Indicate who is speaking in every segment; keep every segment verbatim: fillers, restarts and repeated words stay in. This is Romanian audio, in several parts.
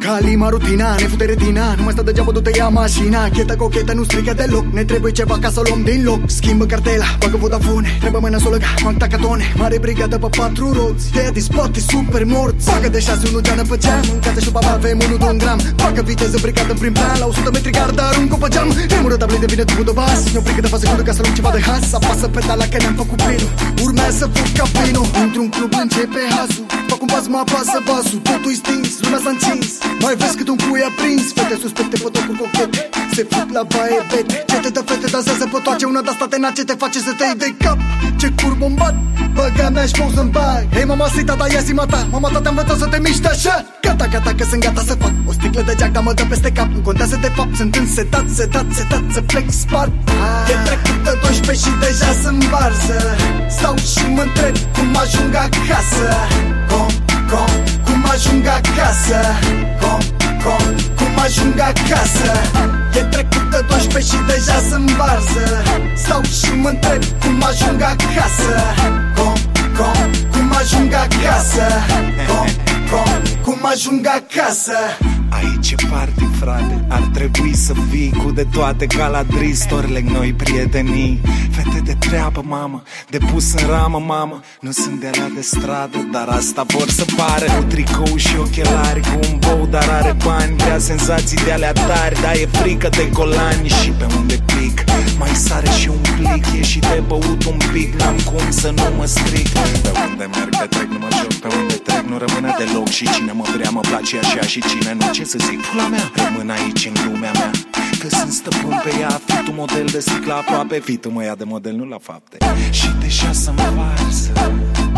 Speaker 1: Halima rutina, ne fute retina. Nu mai sta degeaba, du-te ia mașina. Cheta cochetă, nu strică deloc. Ne trebuie ceva ca să o luăm din loc. Schimbă cartela, bagă Vodafone. Trebuie mâna solă ca Mac Tacatone. Mare brigadă pe patru roți. Te ia din spate, super morți. Bagă de șase, unu geană pe geam. Mâncați și baba, avem unul de un gram. Bagă viteză, brigadă prin plan. La o sută metri gardă, aruncă pe geam. Remură tablet, devine tubul de bas. Ne oprică de fază secundă ca să luăm ceva de has. Apasă pedala că ne-am făcut plinul. Urmează să fug ca plinul. Într-un club începe hasul. Fac un pas, mă apasă vasul. Totul-i stins, lumea s-a încins. Mai vezi cât un cui a prins. Fete suspecte, fotocuri cochete. Se fut la baie bete. Cete de fete dansează pe toace. Una de-asta te nace, te face să te iei de cap. Ce cur bombat, băga mea-și poți să-mi bag. Hei mama sita, da ia zi ta. Mama ta te-a învățat să te miști așa. Gata, gata, că sunt gata să fac o sticlă de geac, dar mă dă peste cap. Nu contează de fapt, sunt însetat, setat, setat. Să plec spart. E trecut de doisprezece și deja sunt varză. Stau și mă întreb cum ajung acasă. Com, com, cum ajung acasă. Com, com, cum ajung acasă. E trecut de doisprezece și deja sunt varză. Stau și mă întreb cum ajung acasă. Com, com, cum ajung acasă. Com, com, cum ajung acasă.
Speaker 2: Aici e party, frate. Ar trebui să vii cu de toate ca la Dristorleg, noi prietenii. Fete de treabă, mamă, de pus în ramă, mamă. Nu sunt de alea de stradă, dar asta vor să pară. Cu tricou și ochelari, cu un bou, dar are bani. Vrea senzații de alea tari, dar e frică de golani. Și pe unde pic, mai sare și un plic. E și de băut un pic, n-am cum să nu mă stric. Pe unde merg, pe trec, nu mă joc. Pe unde trec, nu rămâne deloc. Și cine mă vrea, mă place așa. Și cine nu, ce să zic, pula mea, rămân aici în lumea mea. Că sunt stăpân pe ea, fitul model de sticla aproape. Fitul mă ia de model, nu la fapte. Și deja să-mi varză.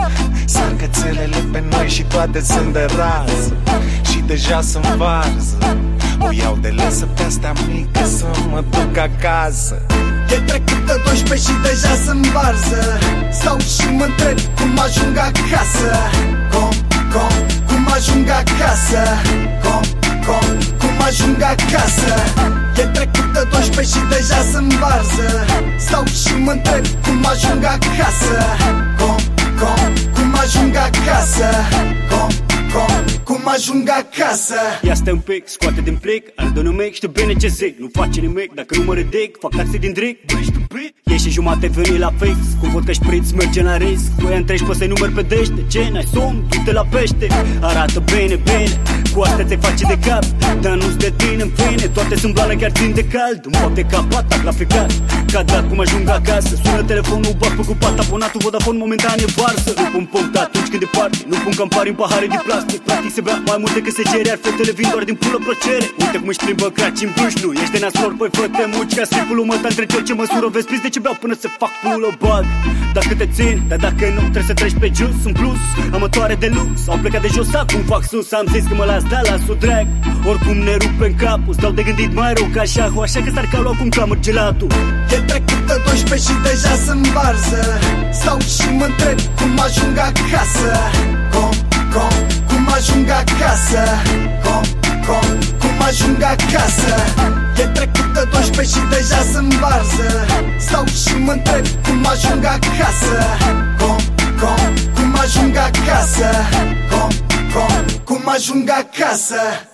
Speaker 2: Sar cățelele pe noi și toate sunt de rază. Și deja să-mi varză. O iau de lesă pe astea mică să mă duc acasă.
Speaker 1: E trecut de doisprezece și deja sunt varză. Stau și mă întreb cum ajung acasă. Com, com, cum ajung acasă. Com, com, cum ajung acasă. E trecut de doisprezece și deja sunt varză. Stau și mă întreb cum ajung acasă. Com, com, cum ajung acasă. Com, com, cum ajung acasă.
Speaker 3: Ia stai un pic, scoate din plic. Arde un mic, știu bine ce zic. Nu face nimic dacă nu mă ridic. Fac taxe din dric, băi stupid. Ieși și jumate veni la fix. Cu vodka șpriț merge la risc. Cu ea întregi poți să-i numeri pe dește. Ce n-ai somn, du-te la pește. Arată bine, bine. Cu asta te face de cap, dar nu-ți de tine, în fine. Toate sunt blană, chiar țin de cald. Îmi fac de cap, atac la ficat. Ca dat cum ajung acasă. Sună telefonul, bag pe cupat. Abonatul Vodafone momentan e varsă. Nu pun punct atunci când e party. Nu pun campari în pahare de plastic. Practic se bea mai mult decât se cere. Iar fetele vin doar din pulă plăcere. Uite cum își plimbă craci în bâș. Nu ești de nasol, păi fă te muci. Ca stripul mă ta între ce măsură. Vezi plis de ce beau până se fac pulă. Bag, dacă te țin, dar dacă nu trebuie să treci pe jos. În plus, amătoare de lux. Au plecat de jos, acum fac sus. Am zis că mă las, da, las-o drag. Oricum ne rup în cap, îți dau de gândit mai rău ca șahu. Așa că star calul acum ca mărgelatul.
Speaker 1: E trecut de doisprezece și deja sunt varză. Stau și mă întreb cum ajung acasă. Com, com, cum ajung acasă. Com, com, cum ajung acasă. E trecut de doisprezece și deja sunt varză. Stau și mă întreb cum ajung acasă. Com, com, cum ajung acasă. Com, com, cum ajung acasă.